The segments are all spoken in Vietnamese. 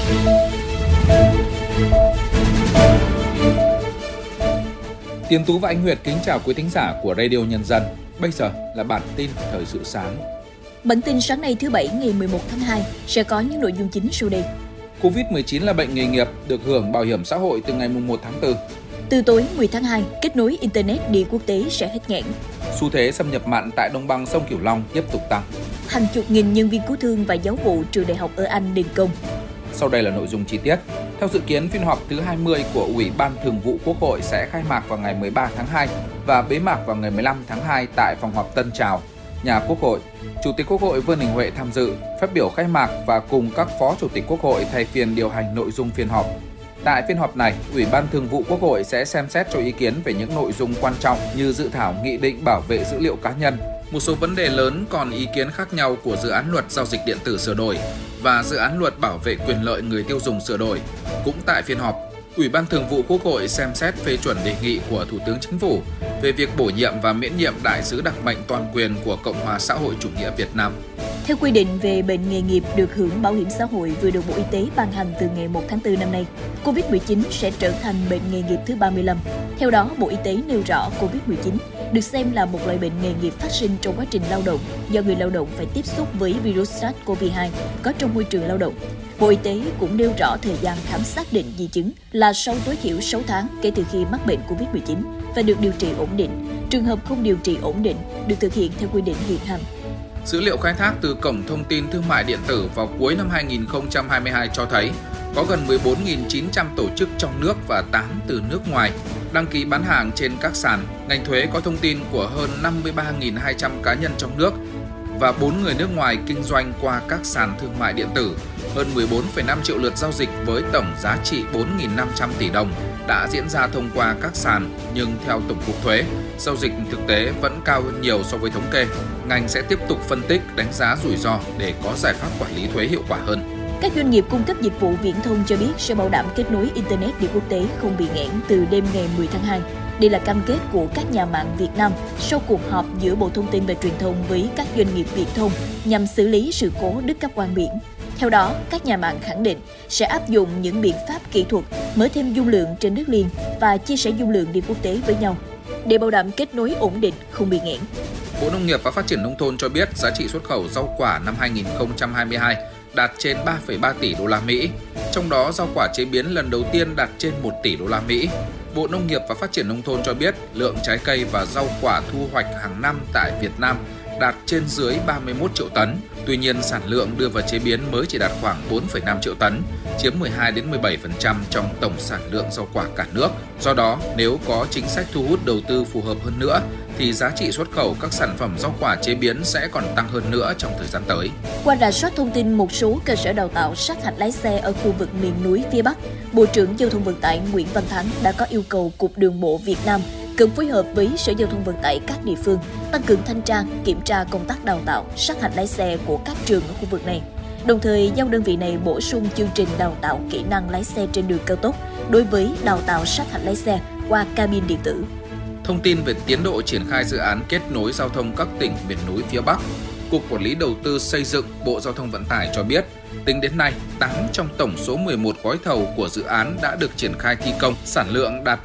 Tiến Tú và anh Nguyệt kính chào quý thính giả của Radio Nhân dân. Bây giờ là bản tin thời sự sáng. Bản tin sáng nay thứ Bảy ngày 11 tháng 2 sẽ có những nội dung chính sau đây. Covid-19 là bệnh nghề nghiệp được hưởng bảo hiểm xã hội từ ngày 1 tháng 4. Từ tối 10 tháng 2, kết nối Internet đi quốc tế sẽ hết nghẽn. Xu thế xâm nhập mặn tại đồng bằng sông Cửu Long tiếp tục tăng. Hàng chục nghìn nhân viên cứu thương và giáo vụ trường đại học ở Anh đình công. Sau đây là nội dung chi tiết. Theo dự kiến, phiên họp thứ 20 của Ủy ban Thường vụ Quốc hội sẽ khai mạc vào ngày 13 tháng 2 và bế mạc vào ngày 15 tháng 2 tại phòng họp Tân Trào, nhà Quốc hội. Chủ tịch Quốc hội Vương Đình Huệ tham dự, phát biểu khai mạc và cùng các phó chủ tịch Quốc hội thay phiên điều hành nội dung phiên họp. Tại phiên họp này, Ủy ban Thường vụ Quốc hội sẽ xem xét cho ý kiến về những nội dung quan trọng như dự thảo nghị định bảo vệ dữ liệu cá nhân, một số vấn đề lớn còn ý kiến khác nhau của dự án luật giao dịch điện tử sửa đổi và dự án luật bảo vệ quyền lợi người tiêu dùng sửa đổi. Cũng tại phiên họp, Ủy ban Thường vụ Quốc hội xem xét phê chuẩn đề nghị của Thủ tướng Chính phủ về việc bổ nhiệm và miễn nhiệm đại sứ đặc mệnh toàn quyền của Cộng hòa xã hội chủ nghĩa Việt Nam. Theo quy định về bệnh nghề nghiệp được hưởng bảo hiểm xã hội vừa được Bộ Y tế ban hành từ ngày 1 tháng 4 năm nay, Covid-19 sẽ trở thành bệnh nghề nghiệp thứ 35. Theo đó, Bộ Y tế nêu rõ Covid-19 được xem là một loại bệnh nghề nghiệp phát sinh trong quá trình lao động do người lao động phải tiếp xúc với virus SARS-CoV-2 có trong môi trường lao động. Bộ Y tế cũng nêu rõ thời gian khám xác định di chứng là sau tối thiểu 6 tháng kể từ khi mắc bệnh Covid-19 và được điều trị ổn định. Trường hợp không điều trị ổn định được thực hiện theo quy định hiện hành. Dữ liệu khai thác từ Cổng Thông tin Thương mại Điện tử vào cuối năm 2022 cho thấy có gần 14.900 tổ chức trong nước và 8 từ nước ngoài đăng ký bán hàng trên các sàn. Ngành thuế có thông tin của hơn 53.200 cá nhân trong nước và 4 người nước ngoài kinh doanh qua các sàn thương mại điện tử. Hơn 14,5 triệu lượt giao dịch với tổng giá trị 4.500 tỷ đồng đã diễn ra thông qua các sàn, nhưng theo Tổng cục Thuế, giao dịch thực tế vẫn cao hơn nhiều so với thống kê. Ngành sẽ tiếp tục phân tích, đánh giá rủi ro để có giải pháp quản lý thuế hiệu quả hơn. Các doanh nghiệp cung cấp dịch vụ viễn thông cho biết sẽ bảo đảm kết nối Internet đi quốc tế không bị nghẽn từ đêm ngày 10 tháng 2. Đây là cam kết của các nhà mạng Việt Nam sau cuộc họp giữa Bộ Thông tin và Truyền thông với các doanh nghiệp viễn thông nhằm xử lý sự cố đứt cáp quang biển. Theo đó, các nhà mạng khẳng định sẽ áp dụng những biện pháp kỹ thuật, mở thêm dung lượng trên đất liền và chia sẻ dung lượng đi quốc tế với nhau để bảo đảm kết nối ổn định, không bị nghẽn. Bộ Nông nghiệp và Phát triển Nông thôn cho biết giá trị xuất khẩu rau quả năm 2022 đạt trên 3,3 tỷ đô la Mỹ, trong đó rau quả chế biến lần đầu tiên đạt trên 1 tỷ đô la Mỹ. Bộ Nông nghiệp và Phát triển Nông thôn cho biết lượng trái cây và rau quả thu hoạch hàng năm tại Việt Nam đạt trên dưới 31 triệu tấn. Tuy nhiên, sản lượng đưa vào chế biến mới chỉ đạt khoảng 4,5 triệu tấn, chiếm 12-17% trong tổng sản lượng rau quả cả nước. Do đó, nếu có chính sách thu hút đầu tư phù hợp hơn nữa, thì giá trị xuất khẩu các sản phẩm rau quả chế biến sẽ còn tăng hơn nữa trong thời gian tới. Qua rà soát thông tin một số cơ sở đào tạo sát hạch lái xe ở khu vực miền núi phía Bắc, Bộ trưởng Giao thông Vận tải Nguyễn Văn Thắng đã có yêu cầu Cục Đường bộ Việt Nam cần phối hợp với Sở Giao thông Vận tải các địa phương tăng cường thanh tra, kiểm tra công tác đào tạo sát hạch lái xe của các trường ở khu vực này. Đồng thời, giao đơn vị này bổ sung chương trình đào tạo kỹ năng lái xe trên đường cao tốc đối với đào tạo sát hạch lái xe qua cabin điện tử. Thông tin về tiến độ triển khai dự án kết nối giao thông các tỉnh miền núi phía Bắc, Cục Quản lý Đầu tư Xây dựng Bộ Giao thông Vận tải cho biết, tính đến nay, 8 trong tổng số 11 gói thầu của dự án đã được triển khai thi công, sản lượng đạt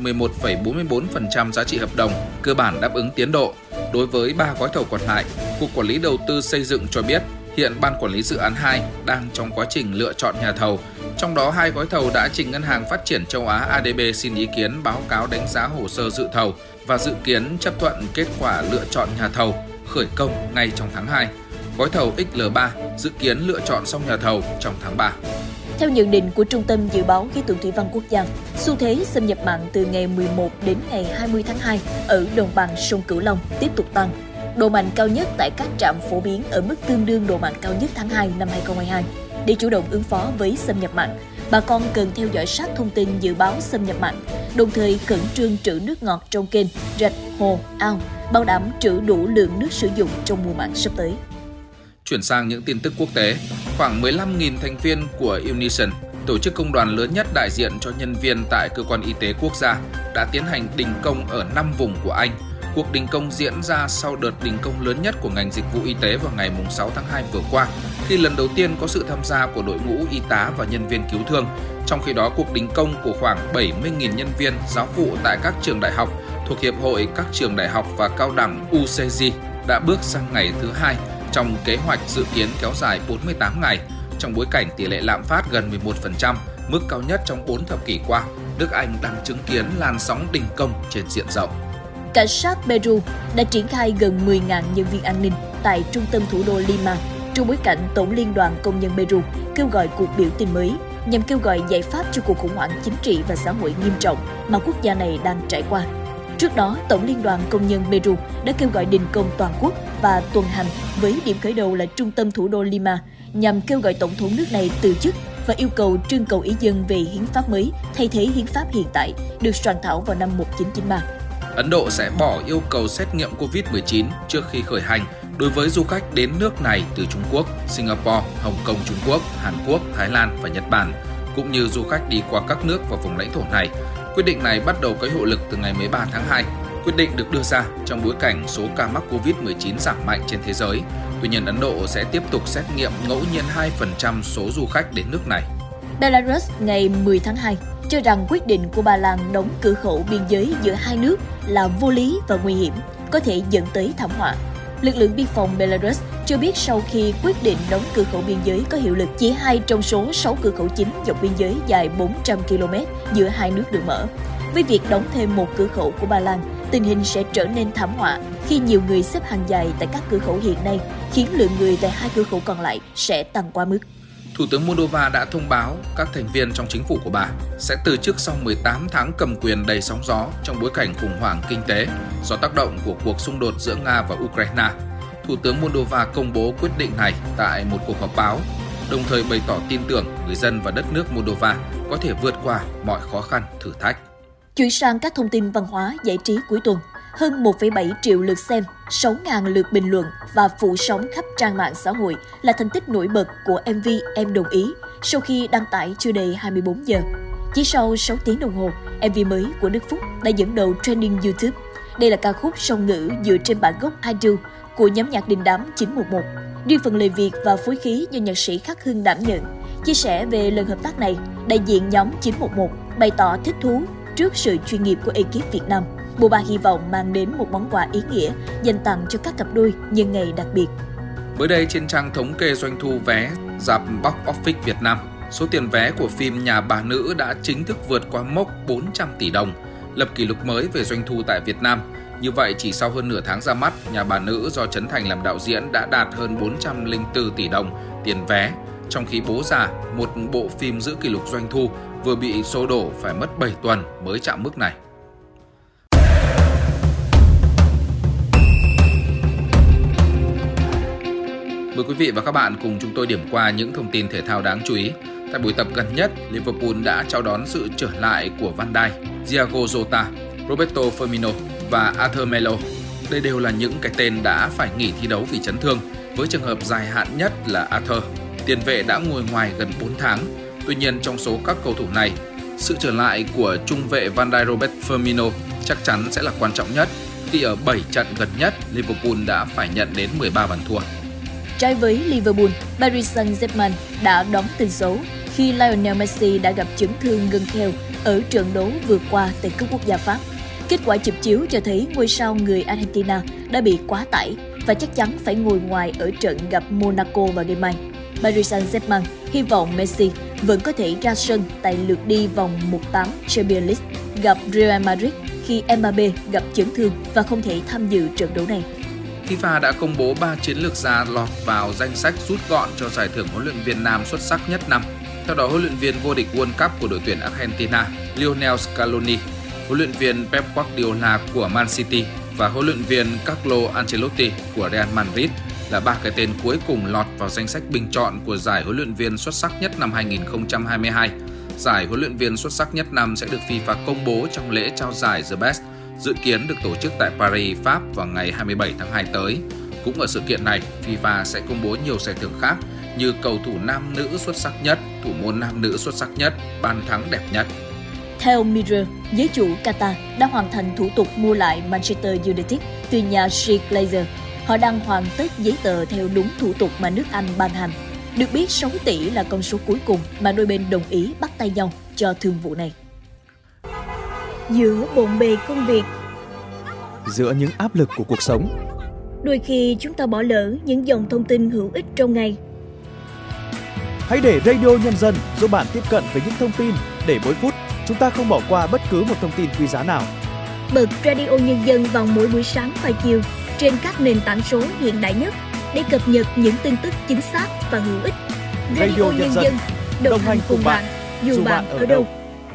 11,44% giá trị hợp đồng, cơ bản đáp ứng tiến độ. Đối với 3 gói thầu còn lại, Cục Quản lý Đầu tư Xây dựng cho biết, hiện Ban Quản lý Dự án 2 đang trong quá trình lựa chọn nhà thầu. Trong đó, 2 gói thầu đã trình Ngân hàng Phát triển Châu Á ADB xin ý kiến báo cáo đánh giá hồ sơ dự thầu và dự kiến chấp thuận kết quả lựa chọn nhà thầu, khởi công ngay trong tháng 2. Gói thầu XL3 dự kiến lựa chọn xong nhà thầu trong tháng 3. Theo nhận định của Trung tâm Dự báo Khí tượng Thủy văn Quốc gia, xu thế xâm nhập mặn từ ngày 11 đến ngày 20 tháng 2 ở đồng bằng sông Cửu Long tiếp tục tăng. Độ mặn cao nhất tại các trạm phổ biến ở mức tương đương độ mặn cao nhất tháng 2 năm 2022. Để chủ động ứng phó với xâm nhập mặn, bà con cần theo dõi sát thông tin dự báo xâm nhập mặn, đồng thời khẩn trương trữ nước ngọt trong kênh, rạch, hồ, ao, bảo đảm trữ đủ lượng nước sử dụng trong mùa mặn sắp tới. Chuyển sang những tin tức quốc tế, khoảng 15.000 thành viên của Unison, tổ chức công đoàn lớn nhất đại diện cho nhân viên tại cơ quan y tế quốc gia, đã tiến hành đình công ở 5 vùng của Anh, Cuộc đình công diễn ra sau đợt đình công lớn nhất của ngành dịch vụ y tế vào ngày 6 tháng 2 vừa qua, khi lần đầu tiên có sự tham gia của đội ngũ y tá và nhân viên cứu thương. Trong khi đó, cuộc đình công của khoảng 70.000 nhân viên giáo vụ tại các trường đại học thuộc Hiệp hội các trường đại học và cao đẳng UCG đã bước sang ngày thứ 2 trong kế hoạch dự kiến kéo dài 48 ngày. Trong bối cảnh tỷ lệ lạm phát gần 11%, mức cao nhất trong 4 thập kỷ qua, nước Anh đang chứng kiến làn sóng đình công trên diện rộng. Cảnh sát Peru đã triển khai gần 10.000 nhân viên an ninh tại trung tâm thủ đô Lima trong bối cảnh Tổng Liên đoàn Công nhân Peru kêu gọi cuộc biểu tình mới nhằm kêu gọi giải pháp cho cuộc khủng hoảng chính trị và xã hội nghiêm trọng mà quốc gia này đang trải qua. Trước đó, Tổng Liên đoàn Công nhân Peru đã kêu gọi đình công toàn quốc và tuần hành với điểm khởi đầu là trung tâm thủ đô Lima nhằm kêu gọi Tổng thống nước này từ chức và yêu cầu trưng cầu ý dân về hiến pháp mới thay thế hiến pháp hiện tại được soạn thảo vào năm 1993. Ấn Độ sẽ bỏ yêu cầu xét nghiệm COVID-19 trước khi khởi hành đối với du khách đến nước này từ Trung Quốc, Singapore, Hồng Kông Trung Quốc, Hàn Quốc, Thái Lan và Nhật Bản, cũng như du khách đi qua các nước và vùng lãnh thổ này. Quyết định này bắt đầu có hiệu lực từ ngày 13 tháng 2. Quyết định được đưa ra trong bối cảnh số ca mắc COVID-19 giảm mạnh trên thế giới. Tuy nhiên, Ấn Độ sẽ tiếp tục xét nghiệm ngẫu nhiên 2% số du khách đến nước này. Belarus ngày 10 tháng 2 cho rằng quyết định của Ba Lan đóng cửa khẩu biên giới giữa hai nước là vô lý và nguy hiểm, có thể dẫn tới thảm họa. Lực lượng biên phòng Belarus cho biết sau khi quyết định đóng cửa khẩu biên giới có hiệu lực, chỉ 2 trong số 6 cửa khẩu chính dọc biên giới dài 400 km giữa hai nước được mở. Với việc đóng thêm một cửa khẩu của Ba Lan, tình hình sẽ trở nên thảm họa khi nhiều người xếp hàng dài tại các cửa khẩu hiện nay, khiến lượng người tại hai cửa khẩu còn lại sẽ tăng quá mức. Thủ tướng Moldova đã thông báo các thành viên trong chính phủ của bà sẽ từ chức sau 18 tháng cầm quyền đầy sóng gió trong bối cảnh khủng hoảng kinh tế do tác động của cuộc xung đột giữa Nga và Ukraine. Thủ tướng Moldova công bố quyết định này tại một cuộc họp báo, đồng thời bày tỏ tin tưởng người dân và đất nước Moldova có thể vượt qua mọi khó khăn, thử thách. Chuyển sang các thông tin văn hóa giải trí cuối tuần. Hơn 1,7 triệu lượt xem, 6.000 lượt bình luận và phủ sóng khắp trang mạng xã hội là thành tích nổi bật của MV Em Đồng Ý sau khi đăng tải chưa đầy 24 giờ. Chỉ sau 6 tiếng đồng hồ, MV mới của Đức Phúc đã dẫn đầu trending YouTube. Đây là ca khúc song ngữ dựa trên bản gốc I Do của nhóm nhạc đình đám 911. Riêng phần lời Việt và phối khí do nhạc sĩ Khắc Hưng đảm nhận. Chia sẻ về lần hợp tác này, đại diện nhóm 911 bày tỏ thích thú trước sự chuyên nghiệp của ekip Việt Nam. Bộ ba hy vọng mang đến một món quà ý nghĩa dành tặng cho các cặp đôi nhân ngày đặc biệt. Mới đây, trên trang thống kê doanh thu vé rạp Box Office Việt Nam, số tiền vé của phim Nhà Bà Nữ đã chính thức vượt qua mốc 400 tỷ đồng, lập kỷ lục mới về doanh thu tại Việt Nam. Như vậy, chỉ sau hơn nửa tháng ra mắt, Nhà Bà Nữ do Trấn Thành làm đạo diễn đã đạt hơn 404 tỷ đồng tiền vé, trong khi Bố Già, một bộ phim giữ kỷ lục doanh thu, vừa bị xô đổ phải mất 7 tuần mới chạm mức này. Mời quý vị và các bạn cùng chúng tôi điểm qua những thông tin thể thao đáng chú ý. Tại buổi tập gần nhất, Liverpool đã chào đón sự trở lại của Van Dijk, Thiago Jota, Roberto Firmino và Arthur Melo. Đây đều là những cái tên đã phải nghỉ thi đấu vì chấn thương, với trường hợp dài hạn nhất là Arthur. Tiền vệ đã ngồi ngoài gần 4 tháng. Tuy nhiên, trong số các cầu thủ này, sự trở lại của trung vệ Van Dijk Robert Firmino chắc chắn sẽ là quan trọng nhất, khi ở 7 trận gần nhất, Liverpool đã phải nhận đến 13 bàn thua. Trái với Liverpool, Paris Saint-Germain đã đón tin xấu khi Lionel Messi đã gặp chấn thương gân kheo ở trận đấu vừa qua tại cúp quốc gia Pháp. Kết quả chụp chiếu cho thấy ngôi sao người Argentina đã bị quá tải và chắc chắn phải ngồi ngoài ở trận gặp Monaco vào đêm mai. Paris Saint-Germain hy vọng Messi vẫn có thể ra sân tại lượt đi vòng 1/8 Champions League gặp Real Madrid khi Mbappé gặp chấn thương và không thể tham dự trận đấu này. FIFA đã công bố 3 chiến lược gia lọt vào danh sách rút gọn cho giải thưởng huấn luyện viên nam xuất sắc nhất năm. Theo đó, huấn luyện viên vô địch World Cup của đội tuyển Argentina Lionel Scaloni, huấn luyện viên Pep Guardiola của Man City và huấn luyện viên Carlo Ancelotti của Real Madrid là 3 cái tên cuối cùng lọt vào danh sách bình chọn của giải huấn luyện viên xuất sắc nhất năm 2022. Giải huấn luyện viên xuất sắc nhất năm sẽ được FIFA công bố trong lễ trao giải The Best, dự kiến được tổ chức tại Paris, Pháp vào ngày 27 tháng 2 tới. Cũng ở sự kiện này, FIFA sẽ công bố nhiều giải thưởng khác như cầu thủ nam nữ xuất sắc nhất, thủ môn nam nữ xuất sắc nhất, bàn thắng đẹp nhất. Theo Mirror, giới chủ Qatar đã hoàn thành thủ tục mua lại Manchester United từ nhà Sheikh Glazer. Họ đang hoàn tất giấy tờ theo đúng thủ tục mà nước Anh ban hành. Được biết 6 tỷ là con số cuối cùng mà đôi bên đồng ý bắt tay nhau cho thương vụ này. Giữa bộn bề công việc, giữa những áp lực của cuộc sống, đôi khi chúng ta bỏ lỡ những dòng thông tin hữu ích trong ngày. Hãy để Radio Nhân dân giúp bạn tiếp cận với những thông tin để mỗi phút chúng ta không bỏ qua bất cứ một thông tin quý giá nào. Bật Radio Nhân dân vào mỗi buổi sáng và chiều trên các nền tảng số hiện đại nhất để cập nhật những tin tức chính xác và hữu ích. Radio Nhân dân đồng hành cùng bạn, dù bạn ở đâu.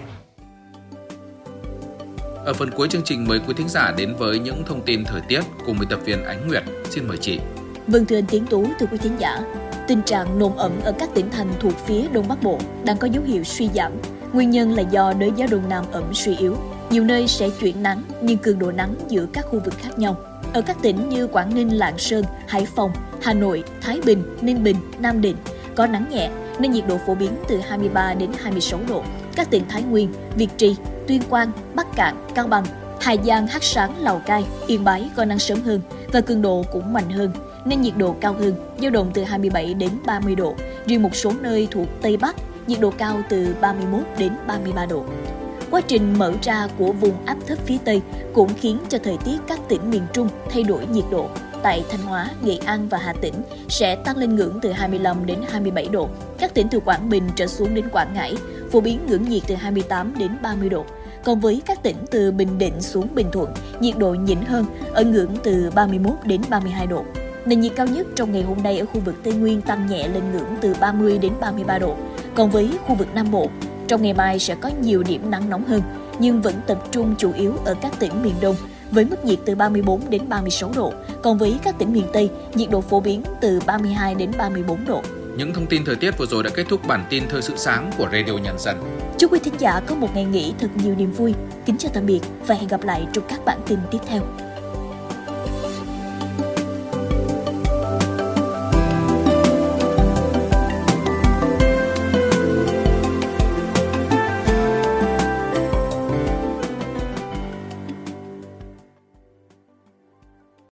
Ở phần cuối chương trình, mời quý thính giả đến với những thông tin thời tiết cùng biên tập viên Ánh Nguyệt. Xin mời chị. Vâng, thưa anh Tiến Tú, thưa quý thính giả, tình trạng nồm ẩm ở các tỉnh thành thuộc phía Đông Bắc Bộ đang có dấu hiệu suy giảm. Nguyên nhân là do đới gió đông nam ẩm suy yếu. Nhiều nơi sẽ chuyển nắng, nhưng cường độ nắng giữa các khu vực khác nhau. Ở các tỉnh như Quảng Ninh, Lạng Sơn, Hải Phòng, Hà Nội, Thái Bình, Ninh Bình, Nam Định có nắng nhẹ nên nhiệt độ phổ biến từ 23 đến 26 độ. Các tỉnh Thái Nguyên, Việt Trì, Tuyên Quang, Bắc Kạn, Cao Bằng, Hà Giang, Hắc Sáng, Lào Cai, Yên Bái có nắng sớm hơn và cường độ cũng mạnh hơn nên nhiệt độ cao hơn, dao động từ 27 đến 30 độ. Riêng một số nơi thuộc Tây Bắc, nhiệt độ cao từ 31 đến 33 độ. Quá trình mở ra của vùng áp thấp phía Tây cũng khiến cho thời tiết các tỉnh miền Trung thay đổi nhiệt độ. Tại Thanh Hóa, Nghệ An và Hà Tĩnh sẽ tăng lên ngưỡng từ 25 đến 27 độ. Các tỉnh từ Quảng Bình trở xuống đến Quảng Ngãi phổ biến ngưỡng nhiệt từ 28 đến 30 độ. Còn với các tỉnh từ Bình Định xuống Bình Thuận, nhiệt độ nhỉnh hơn ở ngưỡng từ 31 đến 32 độ. Nền nhiệt cao nhất trong ngày hôm nay ở khu vực Tây Nguyên tăng nhẹ lên ngưỡng từ 30 đến 33 độ. Còn với khu vực Nam Bộ, trong ngày mai sẽ có nhiều điểm nắng nóng hơn, nhưng vẫn tập trung chủ yếu ở các tỉnh miền Đông, với mức nhiệt từ 34 đến 36 độ. Còn với các tỉnh miền Tây, nhiệt độ phổ biến từ 32 đến 34 độ. Những thông tin thời tiết vừa rồi đã kết thúc bản tin Thời sự sáng của Radio Nhân dân. Chúc quý thính giả có một ngày nghỉ thật nhiều niềm vui. Kính chào tạm biệt và hẹn gặp lại trong các bản tin tiếp theo.